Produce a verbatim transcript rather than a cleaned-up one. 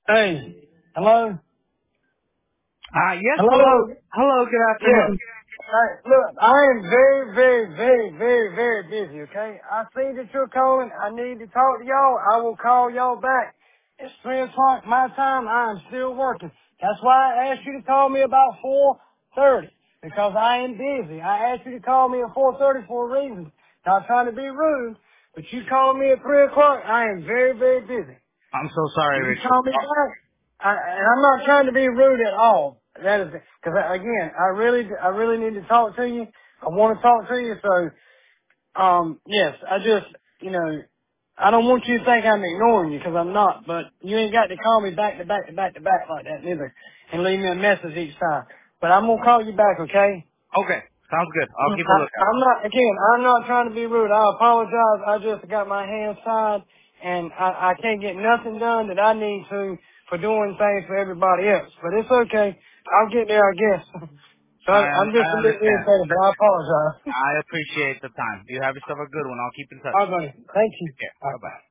Hey, hello? Uh, yes, hello. Hello? Hello, good Yeah. afternoon. Hey, look, I am very, very, very, very, very busy, okay? I see that you're calling. I need to talk to y'all. I will call y'all back. It's three o'clock my time. I am still working. That's why I asked you to call me about four thirty, because I am busy. I asked you to call me at four thirty for a reason. Not trying to be rude, but you called me at three o'clock. I am very, very busy. I'm so sorry, Can you Richard. call me back? I, and I'm not trying to be rude at all. That is, because again, I really, I really need to talk to you. I want to talk to you. So, um, yes, I just, you know, I don't want you to think I'm ignoring you, because I'm not. But you ain't got to call me back to back to back to back like that neither, and leave me a message each time. But I'm gonna call you back, okay? Okay, sounds good. I'll keep a I, lookout. I'm not, again, I'm not trying to be rude. I apologize. I just got my hands tied and I, I can't get nothing done that I need to for doing things for everybody else. But it's okay. I'll get there, I guess. So I, I'm just I a little understand. irritated, but I apologize. I appreciate the time. You have yourself a good one. I'll keep in touch. All right, buddy. Thank you. Take care. All right. Bye-bye.